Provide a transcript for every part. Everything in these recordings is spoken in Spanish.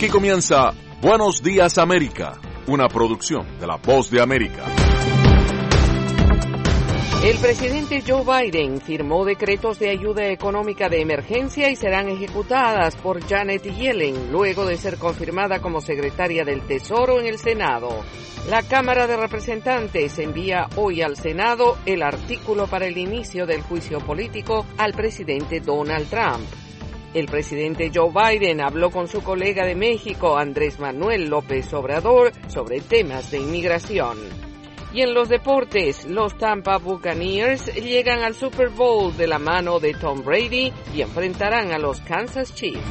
Aquí comienza Buenos Días América, una producción de La Voz de América. El presidente Joe Biden firmó decretos de ayuda económica de emergencia y serán ejecutadas por Janet Yellen luego de ser confirmada como secretaria del Tesoro en el Senado. La Cámara de Representantes envía hoy al Senado el artículo para el inicio del juicio político al presidente Donald Trump. El presidente Joe Biden habló con su colega de México, Andrés Manuel López Obrador, sobre temas de inmigración. Y en los deportes, los Tampa Buccaneers llegan al Super Bowl de la mano de Tom Brady y enfrentarán a los Kansas Chiefs.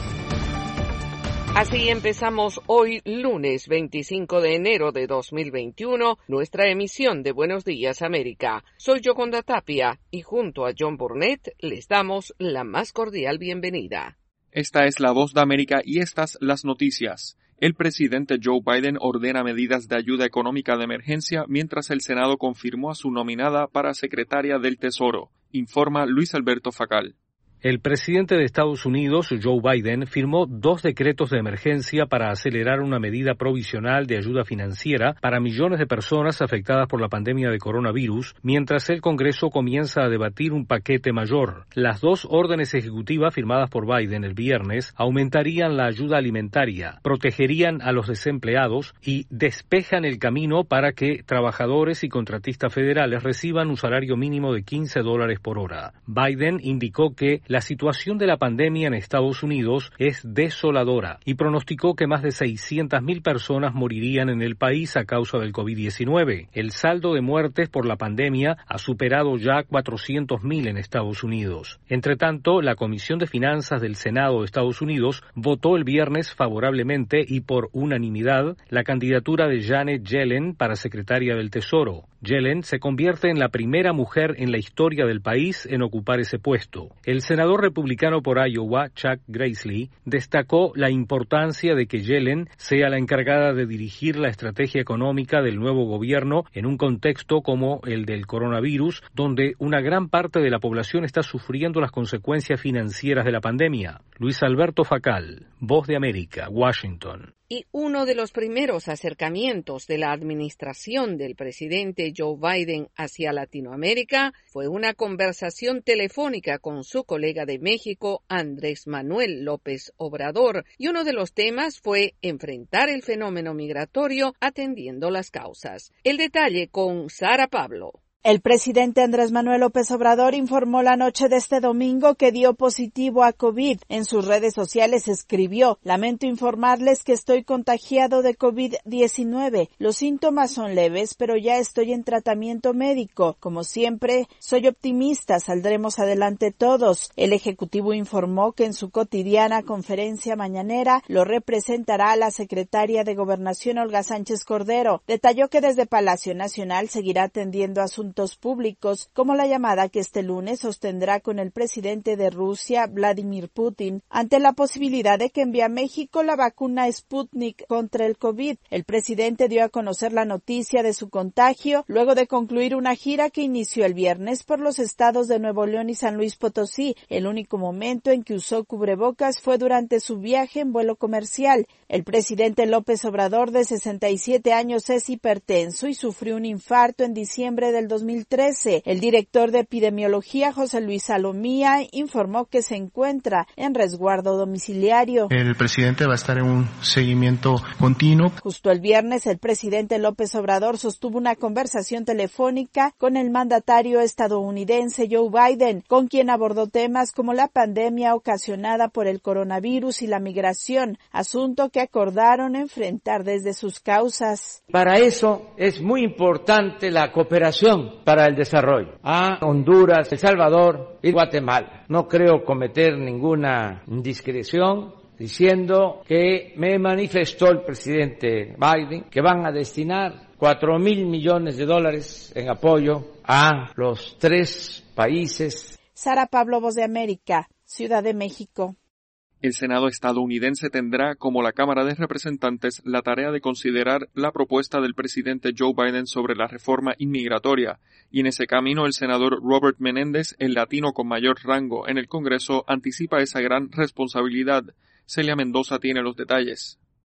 Así empezamos hoy, lunes 25 de enero de 2021, nuestra emisión de Buenos Días América. Soy Yoconda Tapia y junto a John Burnett les damos la más cordial bienvenida. Esta es La Voz de América y estas las noticias. El presidente Joe Biden ordena medidas de ayuda económica de emergencia mientras el Senado confirmó a su nominada para secretaria del Tesoro, informa Luis Alberto Facal. El presidente de Estados Unidos, Joe Biden, firmó 2 decretos de emergencia para acelerar una medida provisional de ayuda financiera para millones de personas afectadas por la pandemia de coronavirus, mientras el Congreso comienza a debatir un paquete mayor. Las 2 órdenes ejecutivas firmadas por Biden el viernes aumentarían la ayuda alimentaria, protegerían a los desempleados y despejan el camino para que trabajadores y contratistas federales reciban un salario mínimo de $15 por hora. Biden indicó que la situación de la pandemia en Estados Unidos es desoladora y pronosticó que más de 600.000 personas morirían en el país a causa del COVID-19. El saldo de muertes por la pandemia ha superado ya 400.000 en Estados Unidos. Entre tanto, la Comisión de Finanzas del Senado de Estados Unidos votó el viernes favorablemente y por unanimidad la candidatura de Janet Yellen para secretaria del Tesoro. Yellen se convierte en la primera mujer en la historia del país en ocupar ese puesto. El senador republicano por Iowa, Chuck Grassley, destacó la importancia de que Yellen sea la encargada de dirigir la estrategia económica del nuevo gobierno en un contexto como el del coronavirus, donde una gran parte de la población está sufriendo las consecuencias financieras de la pandemia. Luis Alberto Facal, Voz de América, Washington. Y uno de los primeros acercamientos de la administración del presidente Joe Biden hacia Latinoamérica fue una conversación telefónica con su colega de México, Andrés Manuel López Obrador, y uno de los temas fue enfrentar el fenómeno migratorio atendiendo las causas. El detalle con Sara Pablo. El presidente Andrés Manuel López Obrador informó la noche de este domingo que dio positivo a COVID. En sus redes sociales escribió: "Lamento informarles que estoy contagiado de COVID-19. Los síntomas son leves, pero ya estoy en tratamiento médico. Como siempre, soy optimista, saldremos adelante todos". El ejecutivo informó que en su cotidiana conferencia mañanera lo representará la secretaria de Gobernación, Olga Sánchez Cordero. Detalló que desde Palacio Nacional seguirá atendiendo asuntos públicos, como la llamada que este lunes sostendrá con el presidente de Rusia, Vladimir Putin, ante la posibilidad de que envíe a México la vacuna Sputnik contra el COVID. El presidente dio a conocer la noticia de su contagio luego de concluir una gira que inició el viernes por los estados de Nuevo León y San Luis Potosí. El único momento en que usó cubrebocas fue durante su viaje en vuelo comercial. El presidente López Obrador, de 67 años, es hipertenso y sufrió un infarto en diciembre del 2013. El director de epidemiología, José Luis Salomía, informó que se encuentra en resguardo domiciliario. El presidente va a estar en un seguimiento continuo. Justo el viernes, el presidente López Obrador sostuvo una conversación telefónica con el mandatario estadounidense Joe Biden, con quien abordó temas como la pandemia ocasionada por el coronavirus y la migración, asunto que acordaron enfrentar desde sus causas. Para eso es muy importante la cooperación para el desarrollo a Honduras, El Salvador y Guatemala. No creo cometer ninguna indiscreción diciendo que me manifestó el presidente Biden que van a destinar $4,000 millones en apoyo a los 3 países. Sara Pablo, Voz de América, Ciudad de México. El Senado estadounidense tendrá, como la Cámara de Representantes, la tarea de considerar la propuesta del presidente Joe Biden sobre la reforma inmigratoria, y en ese camino el senador Robert Menéndez, el latino con mayor rango en el Congreso, anticipa esa gran responsabilidad. Celia Mendoza tiene los detalles.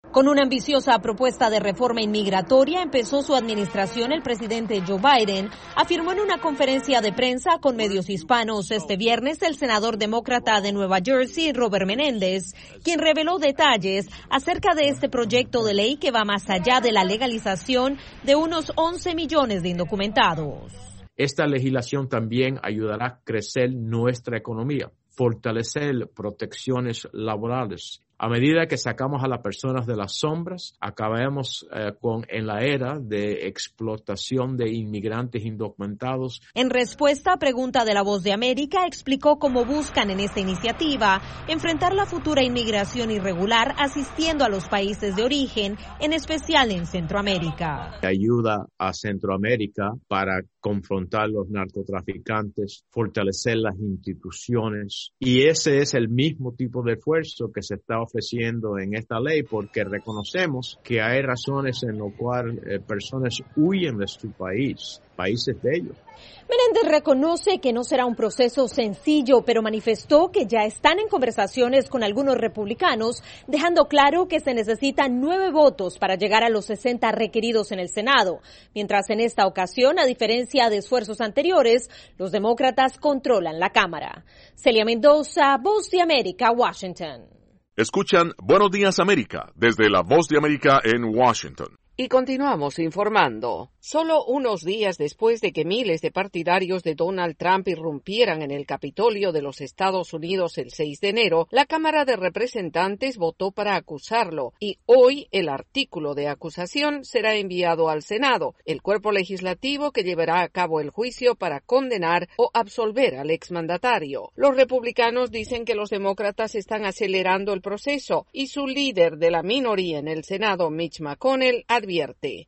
Con una ambiciosa propuesta de reforma inmigratoria empezó su administración el presidente Joe Biden, afirmó en una conferencia de prensa con medios hispanos este viernes el senador demócrata de Nueva Jersey, Robert Menéndez, quien reveló detalles acerca de este proyecto de ley que va más allá de la legalización de unos 11 millones de indocumentados. Esta legislación también ayudará a crecer nuestra economía, fortalecer protecciones laborales. A medida que sacamos a las personas de las sombras, acabamos en la era de explotación de inmigrantes indocumentados. En respuesta a pregunta de La Voz de América, explicó cómo buscan en esta iniciativa enfrentar la futura inmigración irregular asistiendo a los países de origen, en especial en Centroamérica. Ayuda a Centroamérica para confrontar los narcotraficantes, fortalecer las instituciones, y ese es el mismo tipo de esfuerzo que se está ofreciendo en esta ley, porque reconocemos que hay razones en las cuales personas huyen de su países de ellos. Menéndez reconoce que no será un proceso sencillo, pero manifestó que ya están en conversaciones con algunos republicanos, dejando claro que se necesitan 9 votos para llegar a los 60 requeridos en el Senado, mientras en esta ocasión, a diferencia de esfuerzos anteriores, los demócratas controlan la Cámara. Celia Mendoza, Voz de América, Washington. Escuchan Buenos Días América desde la Voz de América en Washington. Y continuamos informando. Solo unos días después de que miles de partidarios de Donald Trump irrumpieran en el Capitolio de los Estados Unidos el 6 de enero, la Cámara de Representantes votó para acusarlo y hoy el artículo de acusación será enviado al Senado, el cuerpo legislativo que llevará a cabo el juicio para condenar o absolver al exmandatario. Los republicanos dicen que los demócratas están acelerando el proceso y su líder de la minoría en el Senado, Mitch McConnell, advierte.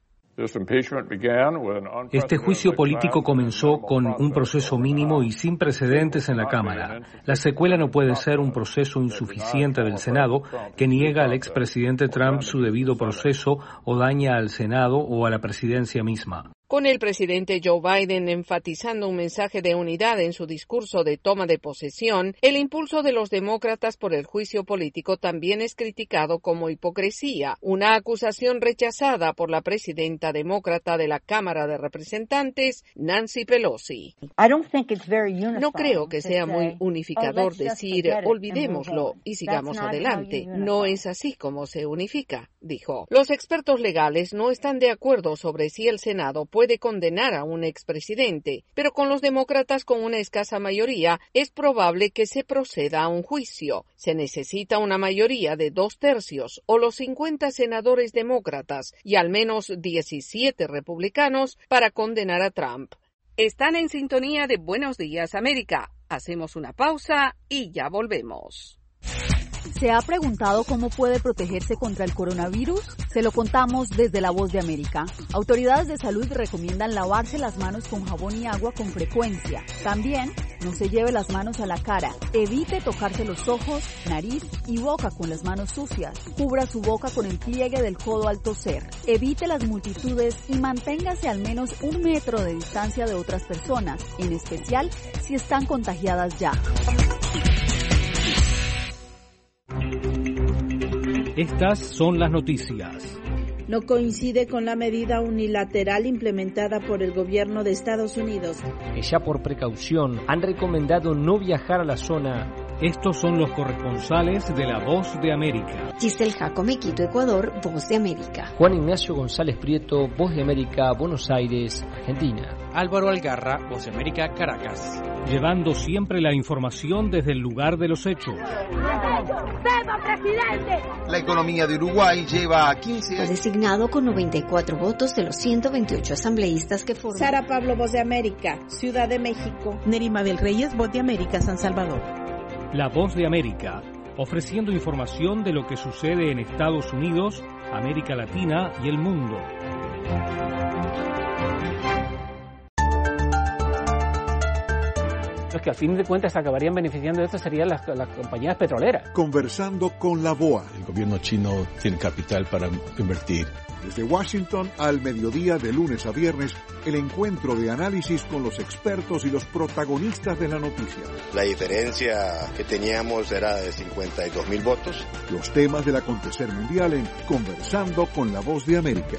Este juicio político comenzó con un proceso mínimo y sin precedentes en la Cámara. La secuela no puede ser un proceso insuficiente del Senado que niega al expresidente Trump su debido proceso o daña al Senado o a la presidencia misma. Con el presidente Joe Biden enfatizando un mensaje de unidad en su discurso de toma de posesión, el impulso de los demócratas por el juicio político también es criticado como hipocresía, una acusación rechazada por la presidenta demócrata de la Cámara de Representantes, Nancy Pelosi. No creo que sea muy unificador decir, olvidémoslo y sigamos adelante. No es así como se unifica, dijo. Los expertos legales no están de acuerdo sobre si el Senado puede condenar a un expresidente, pero con los demócratas con una escasa mayoría es probable que se proceda a un juicio. Se necesita una mayoría de 2/3 o los 50 senadores demócratas y al menos 17 republicanos para condenar a Trump. Están en sintonía de Buenos Días América. Hacemos una pausa y ya volvemos. ¿Se ha preguntado cómo puede protegerse contra el coronavirus? Se lo contamos desde La Voz de América. Autoridades de salud recomiendan lavarse las manos con jabón y agua con frecuencia. También, no se lleve las manos a la cara. Evite tocarse los ojos, nariz y boca con las manos sucias. Cubra su boca con el pliegue del codo al toser. Evite las multitudes y manténgase al menos 1 metro de distancia de otras personas, en especial si están contagiadas ya. Estas son las noticias. No coincide con la medida unilateral implementada por el gobierno de Estados Unidos. Ya por precaución han recomendado no viajar a la zona. Estos son los corresponsales de La Voz de América. Giselle Jacome, Quito, Ecuador, Voz de América. Juan Ignacio González Prieto, Voz de América, Buenos Aires, Argentina. Álvaro Algarra, Voz de América, Caracas. Llevando siempre la información desde el lugar de los hechos. ¡Viva, presidente! La economía de Uruguay lleva 15 años. Fue designado con 94 votos de los 128 asambleístas que forman. Sara Pablo, Voz de América, Ciudad de México. Nerima del Reyes, Voz de América, San Salvador. La Voz de América, ofreciendo información de lo que sucede en Estados Unidos, América Latina y el mundo. Los que al fin de cuentas acabarían beneficiando de esto serían las compañías petroleras. Conversando con la BOA. El gobierno chino tiene capital para invertir. Desde Washington al mediodía de lunes a viernes, el encuentro de análisis con los expertos y los protagonistas de la noticia. La diferencia que teníamos era de 52,000 votos. Los temas del acontecer mundial en Conversando con la Voz de América.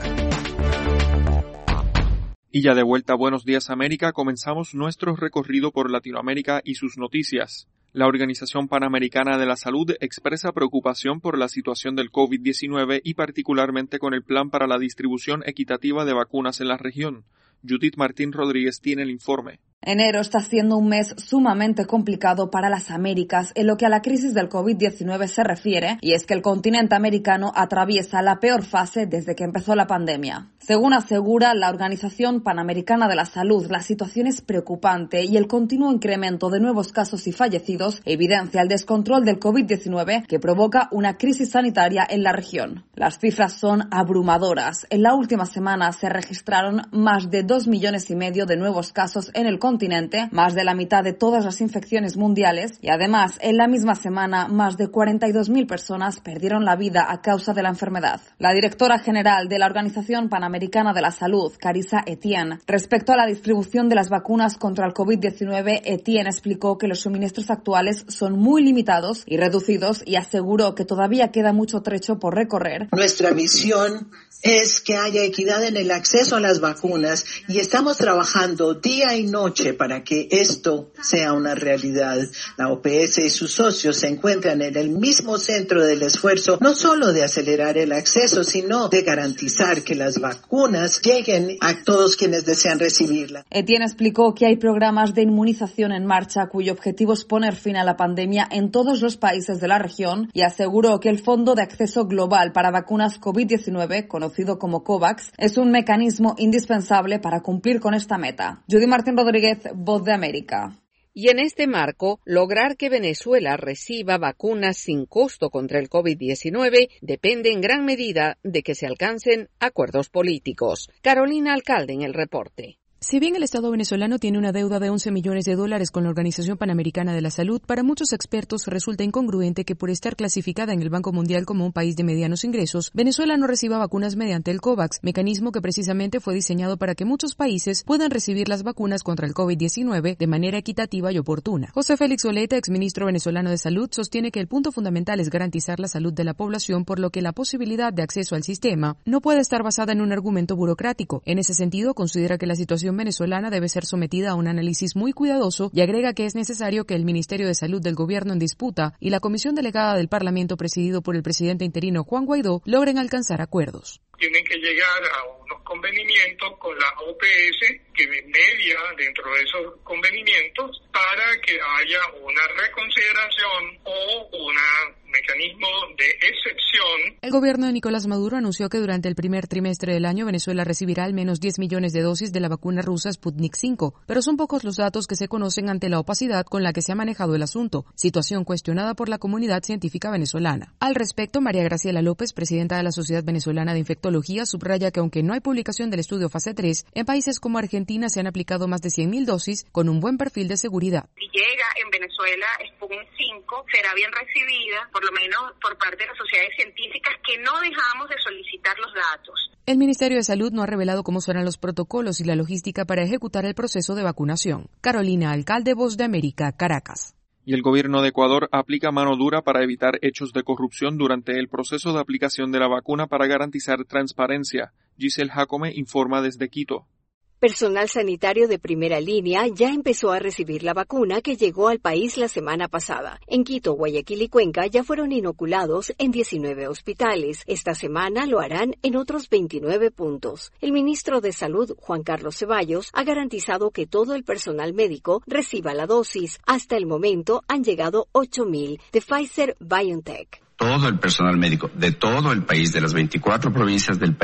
Y ya de vuelta a Buenos Días América, comenzamos nuestro recorrido por Latinoamérica y sus noticias. La Organización Panamericana de la Salud expresa preocupación por la situación del COVID-19 y particularmente con el plan para la distribución equitativa de vacunas en la región. Judith Martín Rodríguez tiene el informe. Enero está siendo un mes sumamente complicado para las Américas en lo que a la crisis del COVID-19 se refiere, y es que el continente americano atraviesa la peor fase desde que empezó la pandemia. Según asegura la Organización Panamericana de la Salud, la situación es preocupante y el continuo incremento de nuevos casos y fallecidos evidencia el descontrol del COVID-19 que provoca una crisis sanitaria en la región. Las cifras son abrumadoras. En la última semana se registraron más de 2,5 millones de nuevos casos en el continente, más de la mitad de todas las infecciones mundiales, y además en la misma semana más de 42,000 personas perdieron la vida a causa de la enfermedad. La directora general de la Organización Panamericana de la Salud, Carissa Etienne, respecto a la distribución de las vacunas contra el COVID-19, Etienne explicó que los suministros actuales son muy limitados y reducidos y aseguró que todavía queda mucho trecho por recorrer. Nuestra misión es que haya equidad en el acceso a las vacunas y estamos trabajando día y noche para que esto sea una realidad. La OPS y sus socios se encuentran en el mismo centro del esfuerzo, no solo de acelerar el acceso, sino de garantizar que las vacunas lleguen a todos quienes desean recibirlas. Etienne explicó que hay programas de inmunización en marcha cuyo objetivo es poner fin a la pandemia en todos los países de la región y aseguró que el Fondo de Acceso Global para Vacunas COVID-19, conocido como COVAX, es un mecanismo indispensable para cumplir con esta meta. Judy Martín Rodríguez, Voz de América. Y en este marco, lograr que Venezuela reciba vacunas sin costo contra el COVID-19 depende en gran medida de que se alcancen acuerdos políticos. Carolina Alcalde en el reporte. Si bien el Estado venezolano tiene una deuda de $11 millones con la Organización Panamericana de la Salud, para muchos expertos resulta incongruente que por estar clasificada en el Banco Mundial como un país de medianos ingresos, Venezuela no reciba vacunas mediante el COVAX, mecanismo que precisamente fue diseñado para que muchos países puedan recibir las vacunas contra el COVID-19 de manera equitativa y oportuna. José Félix Oleta, exministro venezolano de Salud, sostiene que el punto fundamental es garantizar la salud de la población, por lo que la posibilidad de acceso al sistema no puede estar basada en un argumento burocrático. En ese sentido, considera que la situación venezolana debe ser sometida a un análisis muy cuidadoso y agrega que es necesario que el Ministerio de Salud del gobierno en disputa y la Comisión Delegada del Parlamento presidido por el presidente interino Juan Guaidó logren alcanzar acuerdos. Tienen que llegar a unos convenimientos con la OPS que media dentro de esos convenimientos para que haya una reconsideración o un mecanismo de excepción. El gobierno de Nicolás Maduro anunció que durante el primer trimestre del año Venezuela recibirá al menos 10 millones de dosis de la vacuna rusa Sputnik V, pero son pocos los datos que se conocen ante la opacidad con la que se ha manejado el asunto, situación cuestionada por la comunidad científica venezolana. Al respecto, María Graciela López, presidenta de la Sociedad Venezolana de Infectología, subraya que aunque no hay publicación del estudio fase 3, en países como Argentina se han aplicado más de 100.000 dosis con un buen perfil de seguridad. Si llega en Venezuela Sputnik 5, será bien recibida, por lo menos por parte de las sociedades científicas, que no dejamos de solicitar los datos. El Ministerio de Salud no ha revelado cómo serán los protocolos y la logística para ejecutar el proceso de vacunación. Carolina Alcalde, Voz de América, Caracas. Y el gobierno de Ecuador aplica mano dura para evitar hechos de corrupción durante el proceso de aplicación de la vacuna para garantizar transparencia. Giselle Jacome informa desde Quito. Personal sanitario de primera línea ya empezó a recibir la vacuna que llegó al país la semana pasada. En Quito, Guayaquil y Cuenca ya fueron inoculados en 19 hospitales. Esta semana lo harán en otros 29 puntos. El ministro de Salud, Juan Carlos Ceballos, ha garantizado que todo el personal médico reciba la dosis. Hasta el momento han llegado 8.000 de Pfizer-BioNTech. Todo el personal médico de todo el país, de las 24 provincias del país,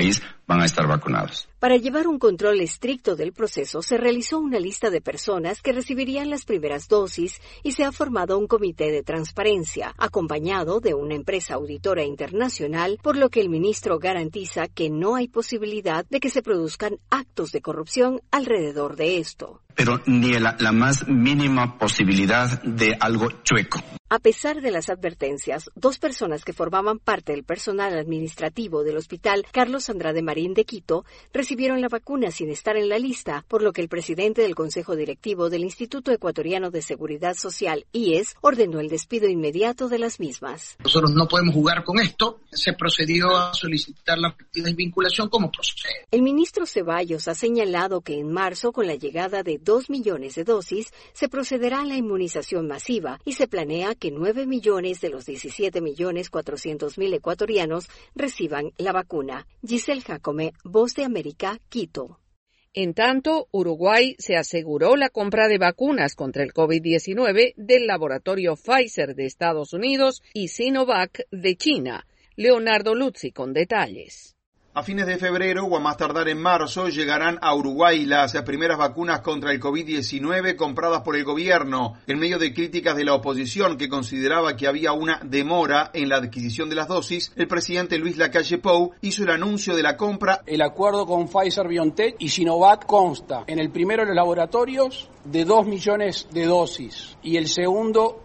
van a estar vacunados. Para llevar un control estricto del proceso, se realizó una lista de personas que recibirían las primeras dosis y se ha formado un comité de transparencia, acompañado de una empresa auditora internacional, por lo que el ministro garantiza que no hay posibilidad de que se produzcan actos de corrupción alrededor de esto. Pero ni la más mínima posibilidad de algo chueco. A pesar de las advertencias, 2 personas que formaban parte del personal administrativo del Hospital Carlos Andrade Marín de Quito recibieron la vacuna sin estar en la lista, por lo que el presidente del Consejo Directivo del Instituto Ecuatoriano de Seguridad Social, IES, ordenó el despido inmediato de las mismas. Nosotros no podemos jugar con esto. Se procedió a solicitar la desvinculación como procede. El ministro Ceballos ha señalado que en marzo, con la llegada de 2 millones de dosis, se procederá a la inmunización masiva y se planea que 9 millones de los 17.400.000 ecuatorianos reciban la vacuna. Giselle Jacome, Voz de América, Quito. En tanto, Uruguay se aseguró la compra de vacunas contra el COVID-19 del laboratorio Pfizer de Estados Unidos y Sinovac de China. Leonardo Luzzi con detalles. A fines de febrero o a más tardar en marzo llegarán a Uruguay las primeras vacunas contra el COVID-19 compradas por el gobierno, en medio de críticas de la oposición que consideraba que había una demora en la adquisición de las dosis. El presidente Luis Lacalle Pou hizo el anuncio de la compra. El acuerdo con Pfizer-BioNTech y Sinovac consta en el primero de los laboratorios de 2 millones de dosis y el segundo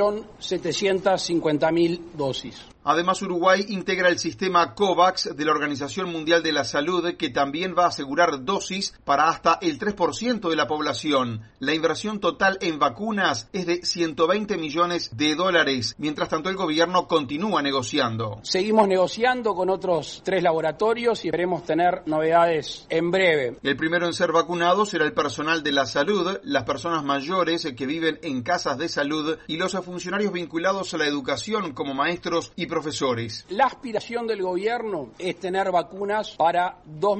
1.750.000 dosis. Además, Uruguay integra el sistema COVAX de la Organización Mundial de la Salud, que también va a asegurar dosis para hasta el 3% de la población. La inversión total en vacunas es de $120 millones. Mientras tanto, el gobierno continúa negociando. Seguimos negociando con otros 3 laboratorios y esperemos tener novedades en breve. El primero en ser vacunado será el personal de la salud, las personas mayores que viven en casas de salud y los funcionarios vinculados a la educación como maestros y profesores. La aspiración del gobierno es tener vacunas para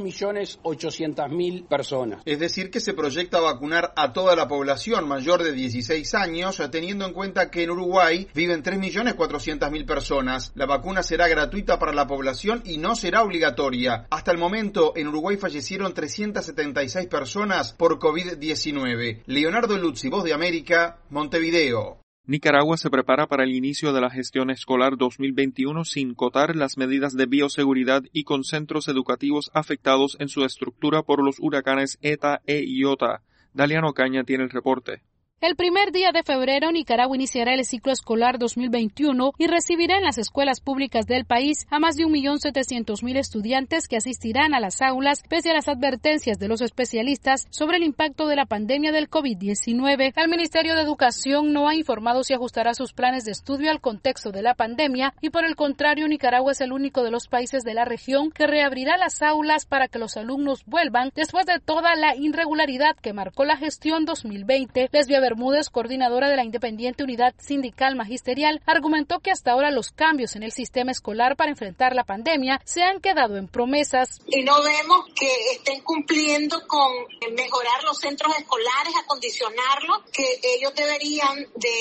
2.800.000 personas. Es decir, que se proyecta vacunar a toda la población mayor de 16 años, teniendo en cuenta que en Uruguay viven 3.400.000 personas. La vacuna será gratuita para la población y no será obligatoria. Hasta el momento, en Uruguay fallecieron 376 personas por COVID-19. Leonardo Luzzi, Voz de América, Montevideo. Nicaragua se prepara para el inicio de la gestión escolar 2021 sin cotar las medidas de bioseguridad y con centros educativos afectados en su estructura por los huracanes ETA e Iota. Daliano Caña tiene el reporte. El primer día de febrero, Nicaragua iniciará el ciclo escolar 2021 y recibirá en las escuelas públicas del país a más de 1.700.000 estudiantes que asistirán a las aulas pese a las advertencias de los especialistas sobre el impacto de la pandemia del COVID-19. El Ministerio de Educación no ha informado si ajustará sus planes de estudio al contexto de la pandemia y, por el contrario, Nicaragua es el único de los países de la región que reabrirá las aulas para que los alumnos vuelvan después de toda la irregularidad que marcó la gestión 2020. Lesbia Bermúdez, coordinadora de la Independiente Unidad Sindical Magisterial, argumentó que hasta ahora los cambios en el sistema escolar para enfrentar la pandemia se han quedado en promesas. Y no vemos que estén cumpliendo con mejorar los centros escolares, acondicionarlos, que ellos deberían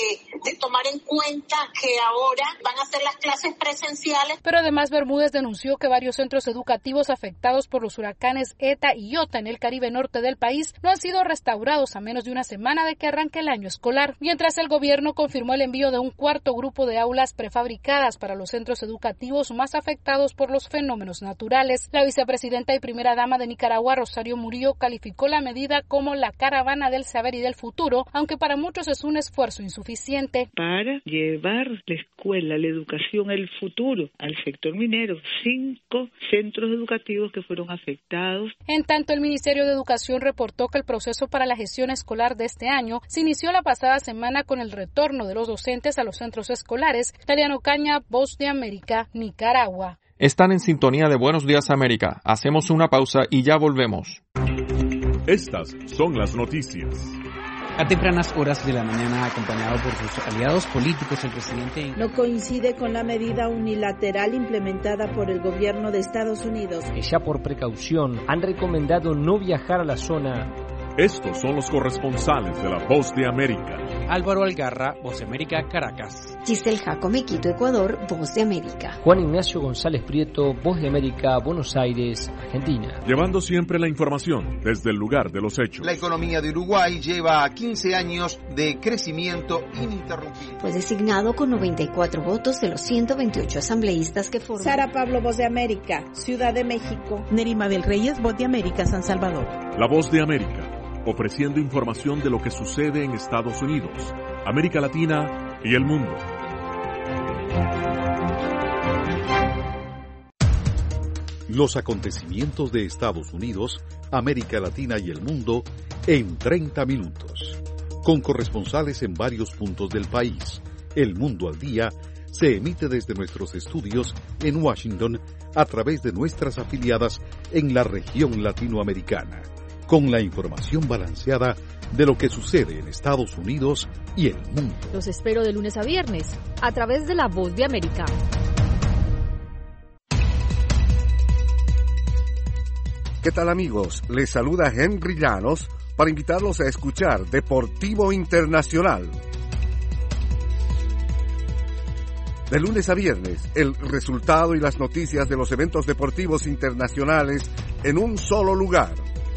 de tomar en cuenta que ahora van a hacer las clases presenciales. Pero además Bermúdez denunció que varios centros educativos afectados por los huracanes ETA y Iota en el Caribe norte del país no han sido restaurados a menos de una semana de que arranque el año escolar, mientras el gobierno confirmó el envío de un cuarto grupo de aulas prefabricadas para los centros educativos más afectados por los fenómenos naturales. La vicepresidenta y primera dama de Nicaragua, Rosario Murillo, calificó la medida como la caravana del saber y del futuro, aunque para muchos es un esfuerzo insuficiente. Para llevar la escuela, la educación, el futuro al sector minero, 5 centros educativos que fueron afectados. En tanto, el Ministerio de Educación reportó que el proceso para la gestión escolar de este año se inició la pasada semana con el retorno de los docentes a los centros escolares. Daliano Caña, Voz de América, Nicaragua. Están en sintonía de Buenos Días América. Hacemos una pausa y ya volvemos. Estas son las noticias. A tempranas horas de la mañana, acompañado por sus aliados políticos, el presidente no coincide con la medida unilateral implementada por el gobierno de Estados Unidos. Ya por precaución han recomendado no viajar a la zona. Estos son los corresponsales de La Voz de América. Álvaro Algarra, Voz de América, Caracas. Giselle Jacome, Quito, Ecuador, Voz de América. Juan Ignacio González Prieto, Voz de América, Buenos Aires, Argentina. Llevando siempre la información desde el lugar de los hechos. La economía de Uruguay lleva 15 años de crecimiento ininterrumpido. Fue designado con 94 votos de los 128 asambleístas que forman. Sara Pablo, Voz de América, Ciudad de México. Nerima del Reyes, Voz de América, San Salvador. La Voz de América, ofreciendo información de lo que sucede en Estados Unidos, América Latina y el mundo. Los acontecimientos de Estados Unidos, América Latina y el mundo en 30 minutos. Con corresponsales en varios puntos del país. El Mundo al Día se emite desde nuestros estudios en Washington a través de nuestras afiliadas en la región latinoamericana, con la información balanceada de lo que sucede en Estados Unidos y el mundo. Los espero de lunes a viernes a través de La Voz de América. ¿Qué tal, amigos? Les saluda Henry Llanos para invitarlos a escuchar Deportivo Internacional. De lunes a viernes, el resultado y las noticias de los eventos deportivos internacionales en un solo lugar.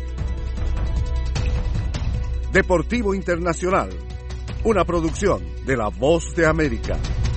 Deportivo Internacional, una producción de La Voz de América.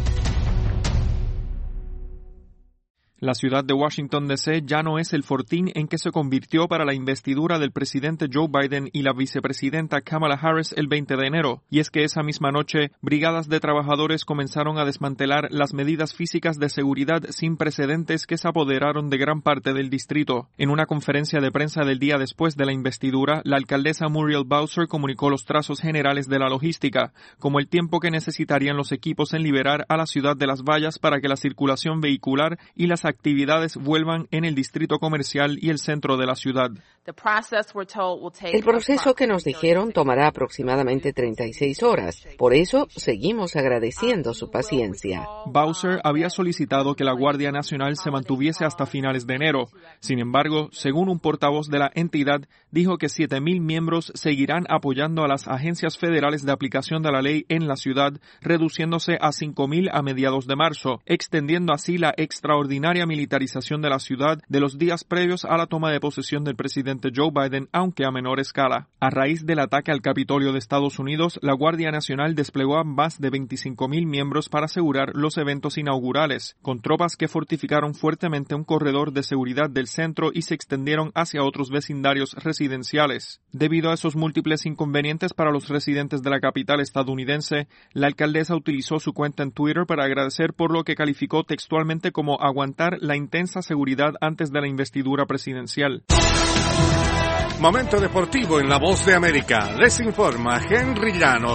La ciudad de Washington, D.C. ya no es el fortín en que se convirtió para la investidura del presidente Joe Biden y la vicepresidenta Kamala Harris el 20 de enero. Y es que esa misma noche, brigadas de trabajadores comenzaron a desmantelar las medidas físicas de seguridad sin precedentes que se apoderaron de gran parte del distrito. En una conferencia de prensa del día después de la investidura, la alcaldesa Muriel Bowser comunicó los trazos generales de la logística, como el tiempo que necesitarían los equipos en liberar a la ciudad de las vallas para que la circulación vehicular y las actividades vuelvan en el distrito comercial y el centro de la ciudad. El proceso que nos dijeron tomará aproximadamente 36 horas. Por eso, seguimos agradeciendo su paciencia. Bowser había solicitado que la Guardia Nacional se mantuviese hasta finales de enero. Sin embargo, según un portavoz de la entidad, dijo que 7,000 miembros seguirán apoyando a las agencias federales de aplicación de la ley en la ciudad, reduciéndose a 5,000 a mediados de marzo, extendiendo así la extraordinaria militarización de la ciudad de los días previos a la toma de posesión del presidente Joe Biden, aunque a menor escala. A raíz del ataque al Capitolio de Estados Unidos, la Guardia Nacional desplegó a más de 25,000 miembros para asegurar los eventos inaugurales, con tropas que fortificaron fuertemente un corredor de seguridad del centro y se extendieron hacia otros vecindarios residenciales. Debido a esos múltiples inconvenientes para los residentes de la capital estadounidense, la alcaldesa utilizó su cuenta en Twitter para agradecer por lo que calificó textualmente como aguantar la intensa seguridad antes de la investidura presidencial. Momento deportivo en La Voz de América. Les informa Henry Llanos.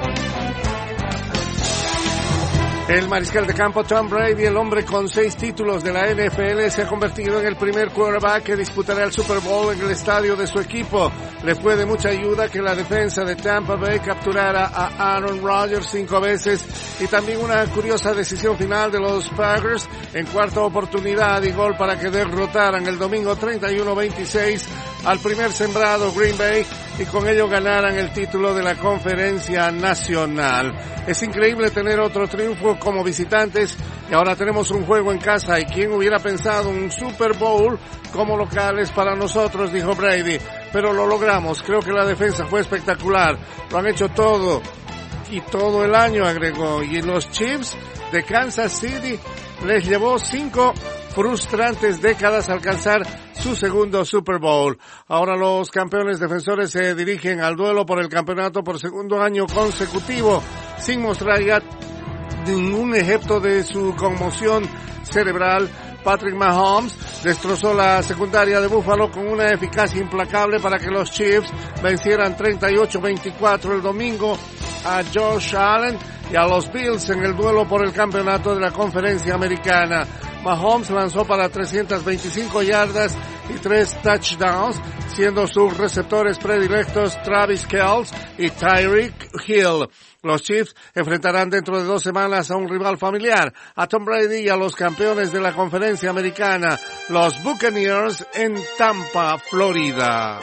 El mariscal de campo Tom Brady, el hombre con 6 títulos de la NFL, se ha convertido en el primer quarterback que disputará el Super Bowl en el estadio de su equipo. Le fue de mucha ayuda que la defensa de Tampa Bay capturara a Aaron Rodgers 5 veces y también una curiosa decisión final de los Packers en cuarta oportunidad y gol para que derrotaran el domingo 31-26 al primer sembrado Green Bay y con ello ganaran el título de la Conferencia Nacional. Es increíble tener otro triunfo como visitantes y ahora tenemos un juego en casa y quién hubiera pensado un Super Bowl como locales para nosotros, dijo Brady, pero lo logramos. Creo que la defensa fue espectacular, lo han hecho todo y todo el año, agregó, y los Chiefs de Kansas City les llevó 5 frustrantes décadas alcanzar su segundo Super Bowl. Ahora los campeones defensores se dirigen al duelo por el campeonato por segundo año consecutivo, sin mostrar ya ningún ejemplo de su conmoción cerebral. Patrick Mahomes destrozó la secundaria de Buffalo con una eficacia implacable para que los Chiefs vencieran 38-24 el domingo a Josh Allen y a los Bills en el duelo por el campeonato de la Conferencia Americana. Mahomes lanzó para 325 yardas y 3 touchdowns, siendo sus receptores predilectos Travis Kelce y Tyreek Hill. Los Chiefs enfrentarán dentro de 2 semanas a un rival familiar, a Tom Brady y a los campeones de la Conferencia Americana, los Buccaneers, en Tampa, Florida.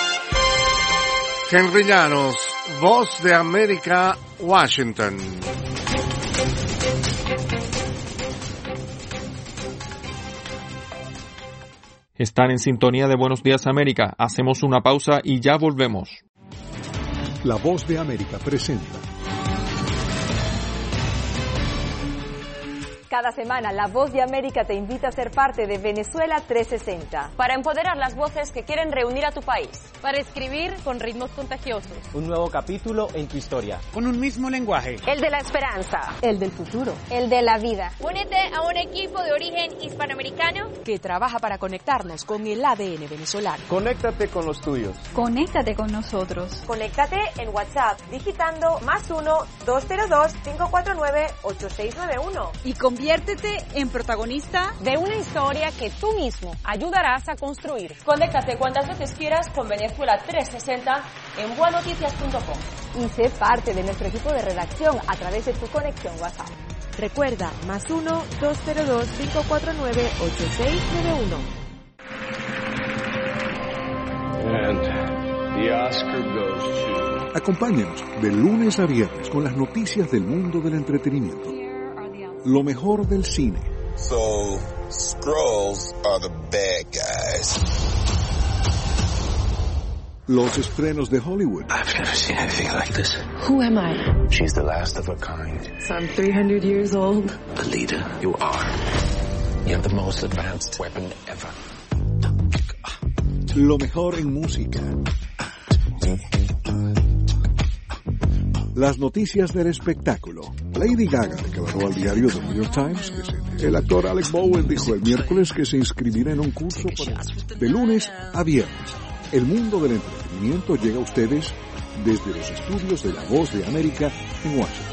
Henry Llanos, Voz de América, Washington. Están en sintonía de Buenos Días América. Hacemos una pausa y ya volvemos. La Voz de América presenta. Cada semana, La Voz de América te invita a ser parte de Venezuela 360. Para empoderar las voces que quieren reunir a tu país. Para escribir con ritmos contagiosos. Un nuevo capítulo en tu historia. Con un mismo lenguaje. El de la esperanza. El del futuro. El de la vida. Únete a un equipo de origen hispanoamericano que trabaja para conectarnos con el ADN venezolano. Conéctate con los tuyos. Conéctate con nosotros. Conéctate en WhatsApp digitando +1-202-549-8691. Y conviértete en protagonista de una historia que tú mismo ayudarás a construir. Conéctate cuantas veces quieras con Venezuela 360 en buenoticias.com. Y sé parte de nuestro equipo de redacción a través de tu conexión WhatsApp. Recuerda, +1-202-549-8691. And the Oscar goes to... Acompáñanos de lunes a viernes con las noticias del mundo del entretenimiento. Lo mejor del cine. So, Skrulls are the bad guys. Los estrenos de Hollywood. I've never seen anything like this. Who am I? She's the last of her kind. So I'm 300 years old. The leader you are. You have the most advanced weapon ever. Lo mejor en música. Las noticias del espectáculo. Lady Gaga declaró al diario The New York Times que el actor Alec Bowen dijo el miércoles que se inscribirá en un curso de lunes a viernes. El mundo del entretenimiento llega a ustedes desde los estudios de La Voz de América en Washington.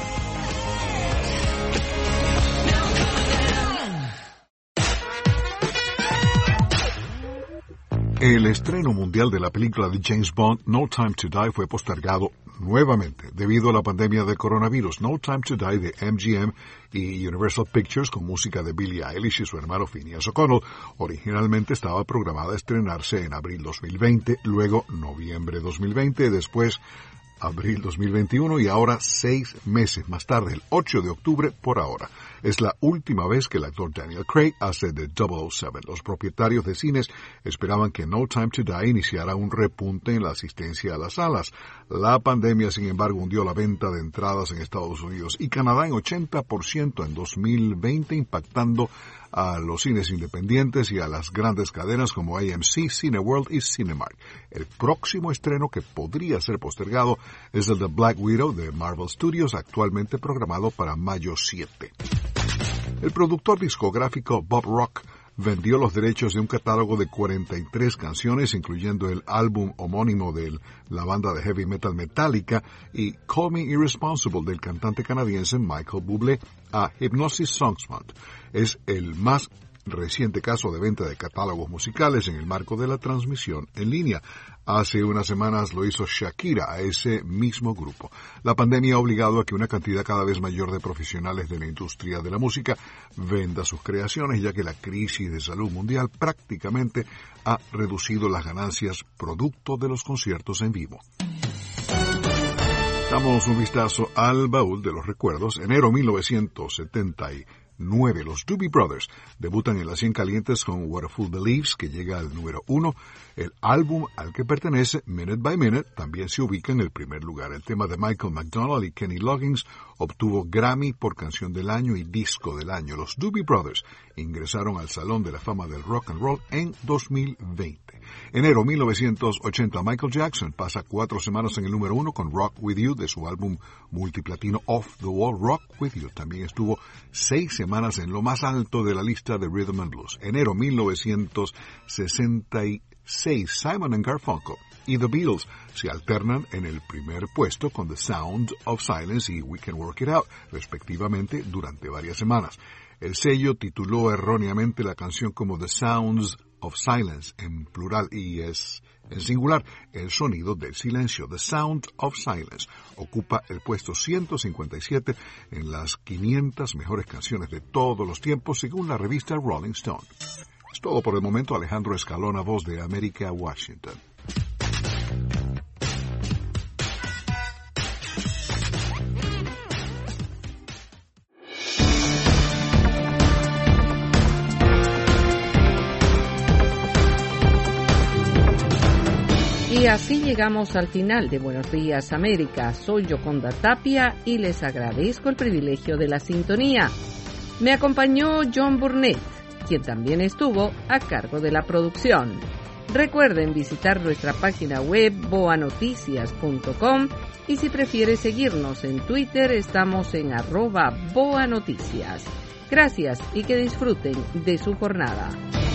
El estreno mundial de la película de James Bond, No Time to Die, fue postergado nuevamente debido a la pandemia de coronavirus. No Time to Die de MGM y Universal Pictures, con música de Billie Eilish y su hermano Phineas O'Connell, originalmente estaba programada a estrenarse en abril 2020, luego noviembre 2020, después abril 2021 y ahora 6 meses más tarde, el 8 de octubre por ahora. Es la última vez que el actor Daniel Craig hace de 007. Los propietarios de cines esperaban que No Time to Die iniciara un repunte en la asistencia a las salas. La pandemia, sin embargo, hundió la venta de entradas en Estados Unidos y Canadá en 80% en 2020, impactando a los cines independientes y a las grandes cadenas como AMC, Cineworld y Cinemark. El próximo estreno que podría ser postergado es el de Black Widow de Marvel Studios, actualmente programado para mayo 7. El productor discográfico Bob Rock vendió los derechos de un catálogo de 43 canciones, incluyendo el álbum homónimo de la banda de heavy metal Metallica y Call Me Irresponsible del cantante canadiense Michael Bublé, a Hypnosis Songs Fund. Es el más reciente caso de venta de catálogos musicales en el marco de la transmisión en línea. Hace unas semanas lo hizo Shakira a ese mismo grupo. La pandemia ha obligado a que una cantidad cada vez mayor de profesionales de la industria de la música venda sus creaciones, ya que la crisis de salud mundial prácticamente ha reducido las ganancias producto de los conciertos en vivo. Damos un vistazo al baúl de los recuerdos. Enero 1979, los Doobie Brothers debutan en las 100 calientes con What a Fool Believes, que llega al número 1. El álbum al que pertenece, Minute by Minute, también se ubica en el primer lugar. El tema de Michael McDonald y Kenny Loggins obtuvo Grammy por Canción del Año y Disco del Año. Los Doobie Brothers ingresaron al Salón de la Fama del Rock and Roll en 2020. Enero 1980, Michael Jackson pasa 4 semanas en el número 1 con Rock With You de su álbum multiplatino Off the Wall. Rock With You también estuvo 6 semanas en lo más alto de la lista de Rhythm and Blues. Enero 1966, Simon & Garfunkel y The Beatles se alternan en el primer puesto con The Sound of Silence y We Can Work It Out, respectivamente, durante varias semanas. El sello tituló erróneamente la canción como The Sounds of Silence en plural y es en singular el sonido del silencio. The Sound of Silence ocupa el puesto 157 en las 500 mejores canciones de todos los tiempos según la revista Rolling Stone. Es todo por el momento. Alejandro Escalona, Voz de América, Washington. Y así llegamos al final de Buenos Días América. Soy Yoconda Tapia y les agradezco el privilegio de la sintonía. Me acompañó John Burnett, quien también estuvo a cargo de la producción. Recuerden visitar nuestra página web boanoticias.com y si prefiere seguirnos en Twitter estamos en @boanoticias. Gracias y que disfruten de su jornada.